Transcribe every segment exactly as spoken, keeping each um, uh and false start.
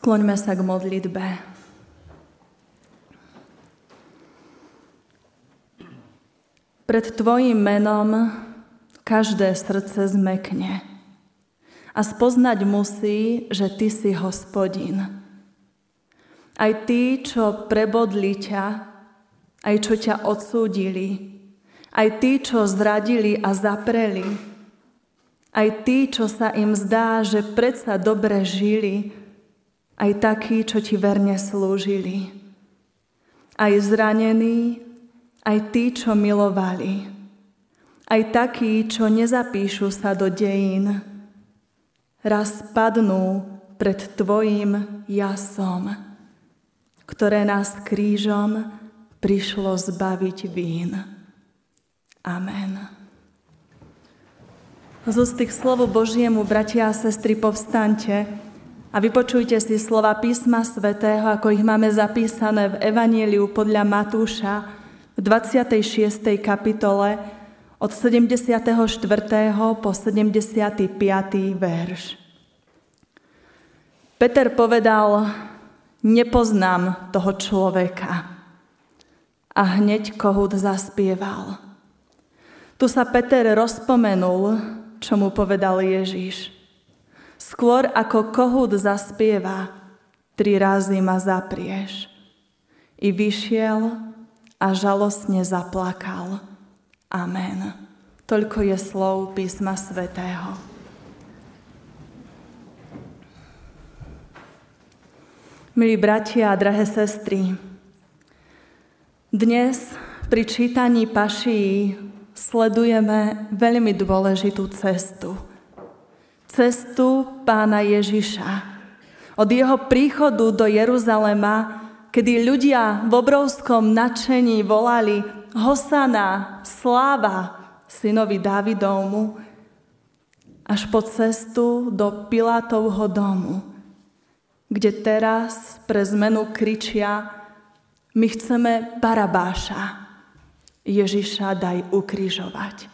Skloňme sa k modlitbe. Pred Tvojim menom každé srdce zmekne a spoznať musí, že Ty si Hospodin. Aj tí, čo prebodli ťa, aj čo ťa odsúdili, aj tí, čo zradili a zapreli, aj tí, čo sa im zdá, že predsa dobre žili, aj takí, čo Ti verne slúžili, aj zranení, aj tí, čo milovali, aj takí, čo nezapíšu sa do dejín, raz padnú pred Tvojim jasom, ktoré nás krížom prišlo zbaviť vín. Amen. Z úst k slovu Božiemu, bratia a sestry, povstaňte a vypočujte si slova písma svätého, ako ich máme zapísané v Evanjeliu podľa Matúša v dvadsiatej šiestej kapitole od sedemdesiateho štvrtého po sedemdesiaty piaty verš. Peter povedal: Nepoznám toho človeka. A hneď kohút zaspieval. Tu sa Peter rozpomenul, čo mu povedal Ježiš. Skôr ako kohút zaspieva, tri razy ma zaprieš. I vyšiel a žalostne zaplakal. Amen. Toľko je slov písma svätého. Milí bratia a drahé sestry, dnes pri čítaní Pašii sledujeme veľmi dôležitú cestu. Cestu Pána Ježiša. Od jeho príchodu do Jeruzalema, kedy ľudia v obrovskom nadšení volali Hosana, sláva synovi Dávidovmu, až po cestu do Pilátovho domu, kde teraz pre zmenu kričia: My chceme Barabáša, Ježiša daj ukrižovať.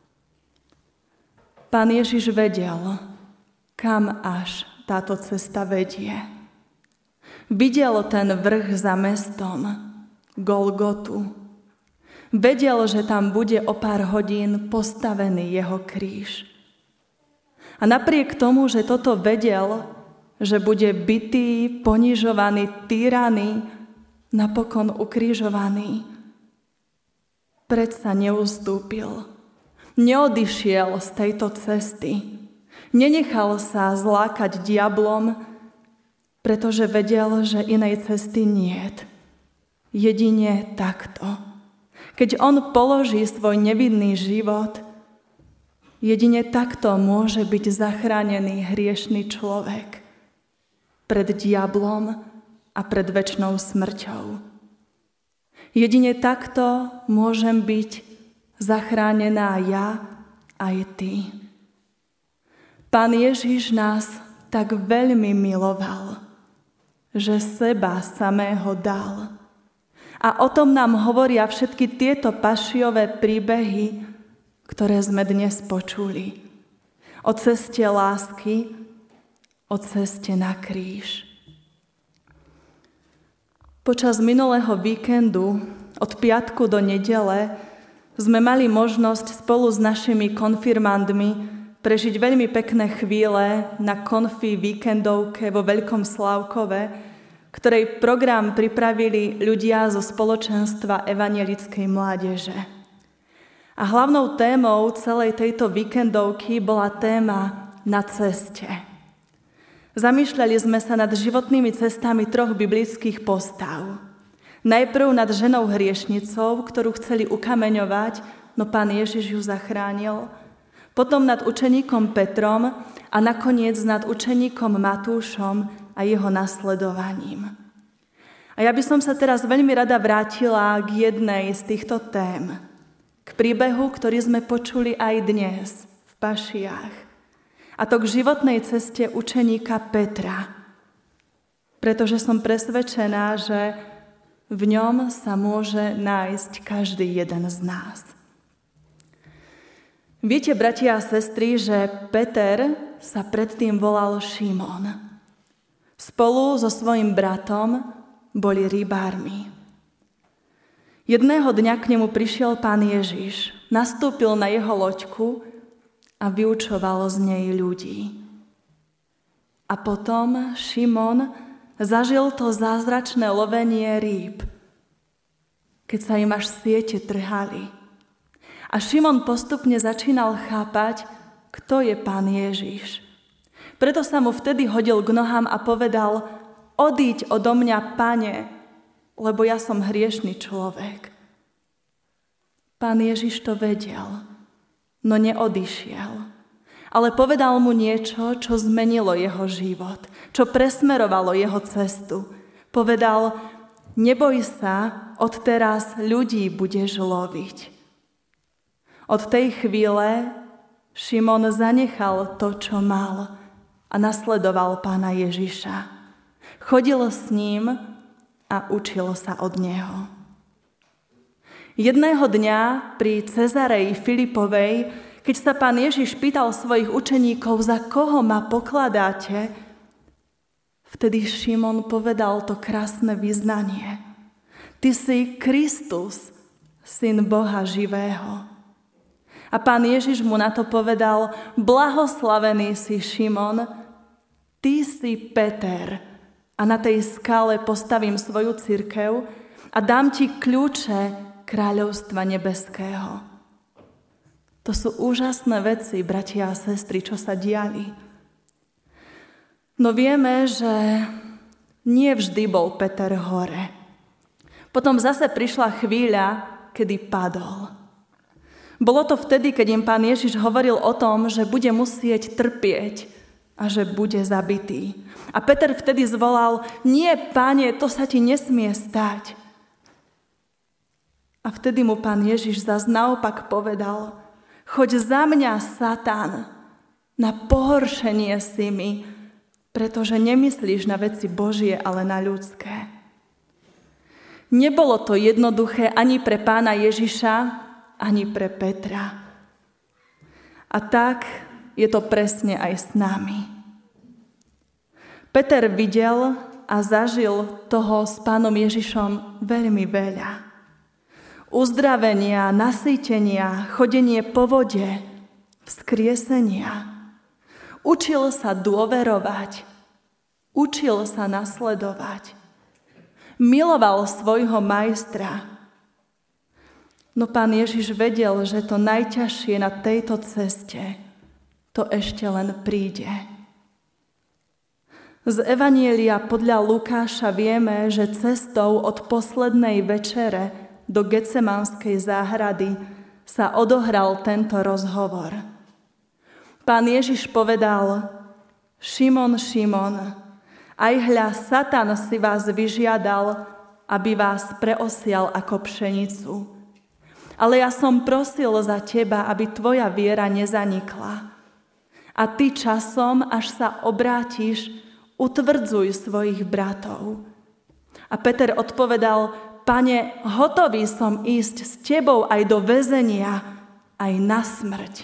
Pán Ježiš vedel, kam až táto cesta vedie. Videl ten vrch za mestom, Golgotu. Vedel, že tam bude o pár hodín postavený jeho kríž. A napriek tomu, že toto vedel, že bude bitý, ponižovaný, týraný, napokon ukrižovaný, predsa neustúpil. Neodišiel z tejto cesty. Nenechal sa zlákať diablom, pretože vedel, že inej cesty niet. Jedine takto. Keď on položí svoj nevinný život, jedine takto môže byť zachránený hriešny človek pred diablom a pred večnou smrťou. Jedine takto môžem byť zachránená ja aj ty. Pán Ježiš nás tak veľmi miloval, že seba samého dal. A o tom nám hovoria všetky tieto pašiové príbehy, ktoré sme dnes počuli. O ceste lásky, o ceste na kríž. Počas minulého víkendu, od piatku do nedele, sme mali možnosť spolu s našimi konfirmandmi prežiť veľmi pekné chvíle na konfi víkendovke vo Veľkom Slávkove, ktorej program pripravili ľudia zo spoločenstva evanjelickej mládeže. A hlavnou témou celej tejto víkendovky bola téma na ceste. Zamýšľali sme sa nad životnými cestami troch biblických postav. Najprv nad ženou hriešnicou, ktorú chceli ukameňovať, no Pán Ježiš ju zachránil. Potom nad učeníkom Petrom a nakoniec nad učeníkom Matúšom a jeho nasledovaním. A ja by som sa teraz veľmi rada vrátila k jednej z týchto tém. K príbehu, ktorý sme počuli aj dnes v Pašiách. A to k životnej ceste učeníka Petra. Pretože som presvedčená, že v ňom sa môže nájsť každý jeden z nás. Viete, bratia a sestry, že Peter sa predtým volal Šimon. Spolu so svojím bratom boli rybármi. Jedného dňa k nemu prišiel Pán Ježiš, nastúpil na jeho loďku a vyučoval z nej ľudí. A potom Šimon zažil to zázračné lovenie rýb, keď sa im až siete trhali. A Šimon postupne začínal chápať, kto je Pán Ježiš. Preto sa mu vtedy hodil k nohám a povedal: odíď odo mňa, Pane, lebo ja som hriešny človek. Pán Ježiš to vedel, no neodišiel. Ale povedal mu niečo, čo zmenilo jeho život, čo presmerovalo jeho cestu. Povedal: neboj sa, odteraz ľudí budeš loviť. Od tej chvíle Šimon zanechal to, čo mal, a nasledoval Pána Ježiša. Chodil s ním a učil sa od neho. Jedného dňa pri Cezareji Filipovej, keď sa Pán Ježiš pýtal svojich učeníkov, za koho ma pokladáte, vtedy Šimon povedal to krásne vyznanie: Ty si Kristus, Syn Boha živého. A Pán Ježiš mu na to povedal: blahoslavený si, Šimon, ty si Peter, a na tej skále postavím svoju cirkev a dám ti kľúče kráľovstva nebeského. To sú úžasné veci, bratia a sestry, čo sa diali. No vieme, že nie vždy bol Peter hore. Potom zase prišla chvíľa, kedy padol. Bolo to vtedy, keď im Pán Ježiš hovoril o tom, že bude musieť trpieť a že bude zabitý. A Peter vtedy zvolal: nie, Pane, to sa ti nesmie stať. A vtedy mu Pán Ježiš zas naopak povedal: choď za mňa, Satan, na pohoršenie si mi, pretože nemyslíš na veci Božie, ale na ľudské. Nebolo to jednoduché ani pre Pána Ježiša, ani pre Petra. A tak je to presne aj s nami. Peter videl a zažil toho s Pánom Ježišom veľmi veľa. Uzdravenia, nasýtenia, chodenie po vode, vzkriesenia. Učil sa dôverovať, učil sa nasledovať. Miloval svojho majstra. No Pán Ježiš vedel, že to najťažšie na tejto ceste, to ešte len príde. Z Evanjelia podľa Lukáša vieme, že cestou od poslednej večere do Getsemanskej záhrady sa odohral tento rozhovor. Pán Ježiš povedal: Šimon, Šimon, aj hľa Satan si vás vyžiadal, aby vás preosial ako pšenicu. Ale ja som prosil za teba, aby tvoja viera nezanikla. A ty časom, až sa obrátiš, utvrdzuj svojich bratov. A Peter odpovedal: Pane, hotový som ísť s tebou aj do väzenia, aj na smrť.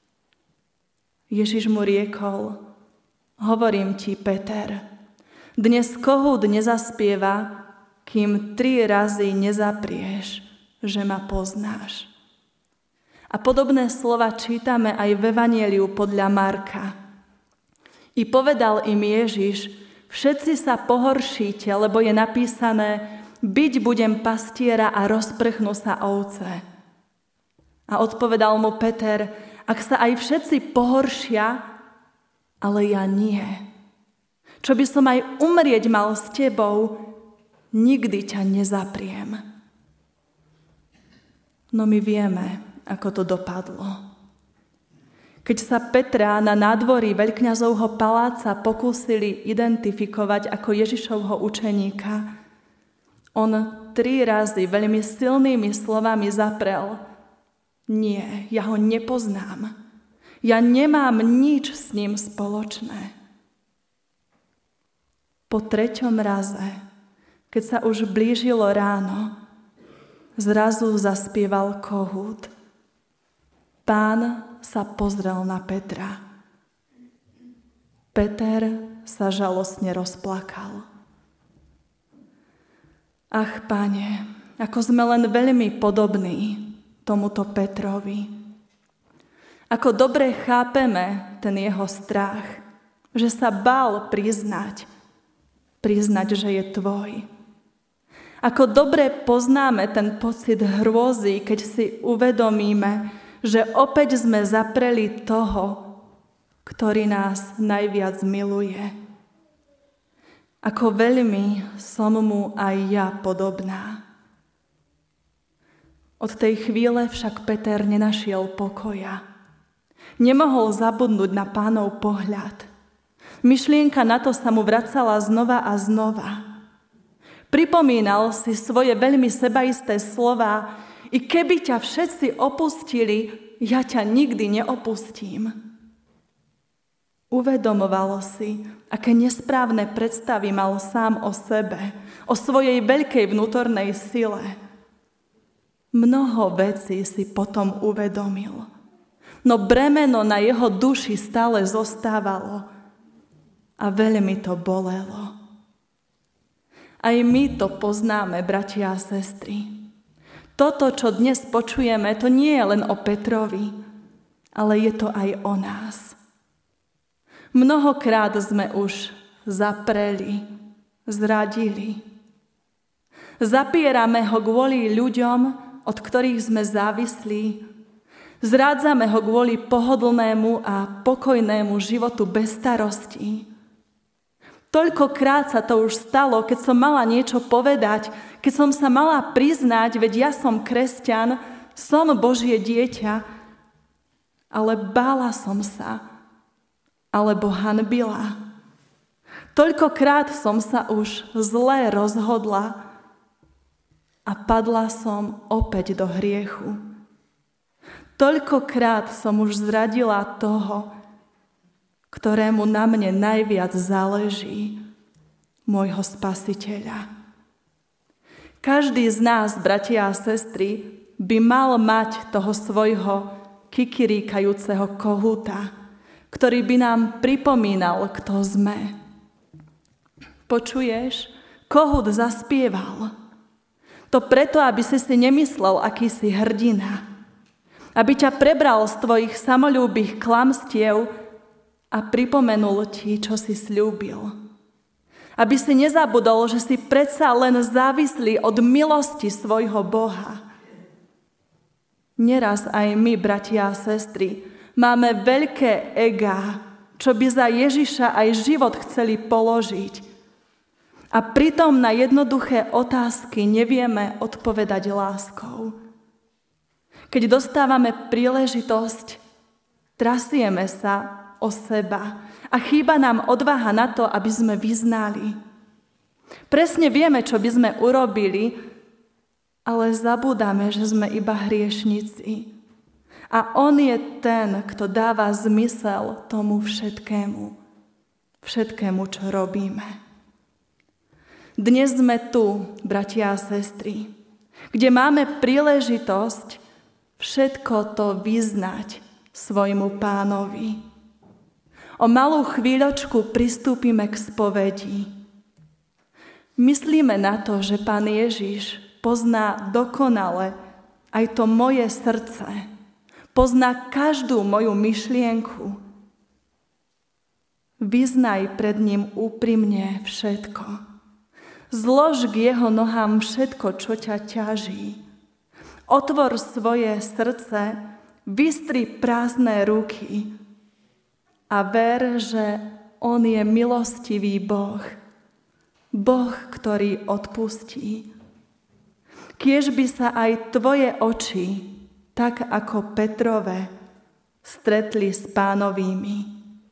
Ježiš mu riekol: hovorím ti, Peter, dnes kohút nezaspieva, kým tri razy nezaprieš, že ma poznáš. A podobné slova čítame aj v Evanjeliu podľa Marka. I povedal im Ježiš: všetci sa pohoršíte, lebo je napísané: byť budem pastiera a rozprchnú sa ovce. A odpovedal mu Peter: ak sa aj všetci pohoršia, ale ja nie. Čo by som aj umrieť mal s tebou, nikdy ťa nezapriem. No my vieme, ako to dopadlo. Keď sa Petra na nádvorí veľkňazovho paláca pokúsili identifikovať ako Ježišovho učeníka, on tri razy veľmi silnými slovami zaprel: nie, ja ho nepoznám. Ja nemám nič s ním spoločné. Po treťom raze, keď sa už blížilo ráno, zrazu zaspieval kohút. Pán sa pozrel na Petra. Peter sa žalostne rozplakal. Ach, Pane, ako sme len veľmi podobní tomuto Petrovi. Ako dobre chápeme ten jeho strach, že sa bál priznať, priznať, že je tvoj. Ako dobre poznáme ten pocit hrôzy, keď si uvedomíme, že opäť sme zapreli toho, ktorý nás najviac miluje. Ako veľmi som mu aj ja podobná. Od tej chvíle však Peter nenašiel pokoja. Nemohol zabudnúť na Pánov pohľad. Myšlienka na to sa mu vracala znova a znova. Pripomínal si svoje veľmi sebaisté slová: i keby ťa všetci opustili, ja ťa nikdy neopustím. Uvedomovalo si, aké nesprávne predstavy mal sám o sebe, o svojej veľkej vnútornej sile. Mnoho vecí si potom uvedomil, no bremeno na jeho duši stále zostávalo a veľmi to bolelo. Aj my to poznáme, bratia a sestry. Toto, čo dnes počujeme, to nie je len o Petrovi, ale je to aj o nás. Mnohokrát sme už zapreli, zradili. Zapierame ho kvôli ľuďom, od ktorých sme závislí. Zrádzame ho kvôli pohodlnému a pokojnému životu bez starostí. Toľkokrát sa to už stalo, keď som mala niečo povedať, keď som sa mala priznať, veď ja som kresťan, som Božie dieťa, ale bála som sa, alebo hanbila. Toľkokrát som sa už zle rozhodla a padla som opäť do hriechu. Toľkokrát som už zradila toho, ktorému na mne najviac záleží, môjho Spasiteľa. Každý z nás, bratia a sestry, by mal mať toho svojho kikiríkajúceho kohúta, ktorý by nám pripomínal, kto sme. Počuješ? Kohút zaspieval. To preto, aby si si nemyslel, aký si hrdina. Aby ťa prebral z tvojich samoľúbých klamstiev a pripomenul ti, čo si sľúbil. Aby si nezabudol, že si predsa len závislý od milosti svojho Boha. Neraz aj my, bratia a sestry, máme veľké egá, čo by za Ježiša aj život chceli položiť. A pritom na jednoduché otázky nevieme odpovedať láskou. Keď dostávame príležitosť, trasieme sa o seba a chýba nám odvaha na to, aby sme vyznali. Presne vieme, čo by sme urobili, ale zabúdame, že sme iba hriešnici. A on je ten, kto dáva zmysel tomu všetkému. Všetkému, čo robíme. Dnes sme tu, bratia a sestry, kde máme príležitosť všetko to vyznať svojmu Pánovi. O malú chvíľočku pristúpime k spovedi. Myslíme na to, že Pán Ježiš pozná dokonale aj to moje srdce. Pozná každú moju myšlienku. Vyznaj pred ním úprimne všetko. Zlož k jeho nohám všetko, čo ťa ťaží. Otvor svoje srdce, vystri prázdne ruky a ver, že on je milostivý Boh. Boh, ktorý odpustí. Kiež by sa aj tvoje oči, tak ako Petrove, stretli s Pánovými.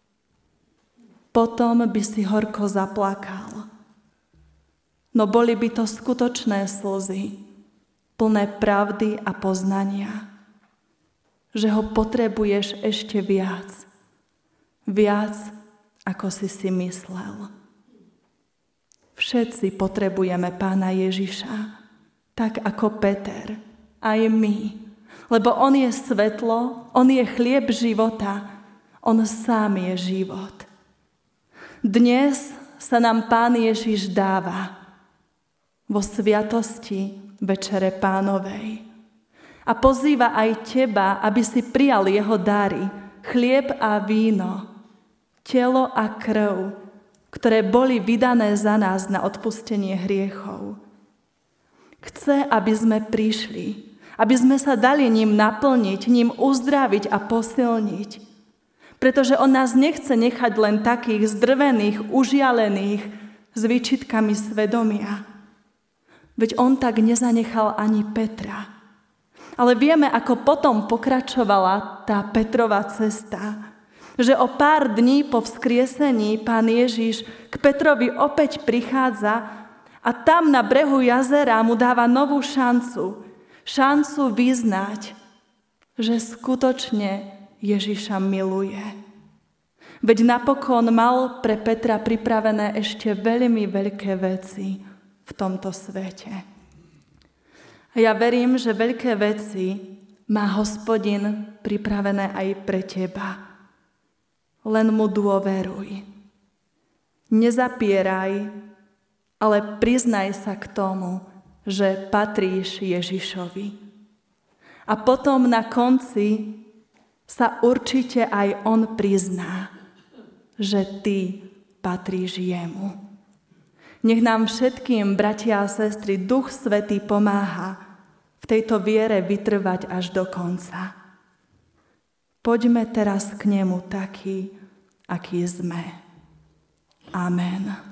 Potom by si horko zaplakal. No boli by to skutočné slzy, plné pravdy a poznania, že ho potrebuješ ešte viac. Viac, ako si si myslel. Všetci potrebujeme Pána Ježiša, tak ako Peter, aj my. Lebo on je svetlo, on je chlieb života, on sám je život. Dnes sa nám Pán Ježiš dáva vo sviatosti Večere Pánovej. A pozýva aj teba, aby si prijal jeho dary, chlieb a víno, telo a krv, ktoré boli vydané za nás na odpustenie hriechov. Chce, aby sme prišli, aby sme sa dali ním naplniť, ním uzdraviť a posilniť. Pretože on nás nechce nechať len takých zdrvených, užialených, s výčitkami svedomia. Veď on tak nezanechal ani Petra. Ale vieme, ako potom pokračovala tá Petrova cesta. Že o pár dní po vzkriesení Pán Ježiš k Petrovi opäť prichádza a tam na brehu jazera mu dáva novú šancu. Šancu vyznať, že skutočne Ježiša miluje. Veď napokon mal pre Petra pripravené ešte veľmi veľké veci v tomto svete. A ja verím, že veľké veci má Hospodin pripravené aj pre teba. Len mu dôveruj. Nezapieraj, ale priznaj sa k tomu, že patríš Ježišovi. A potom na konci sa určite aj on prizná, že ty patríš jemu. Nech nám všetkým, bratia a sestry, Duch Svätý pomáha v tejto viere vytrvať až do konca. Poďme teraz k nemu taký, aký sme. Amen.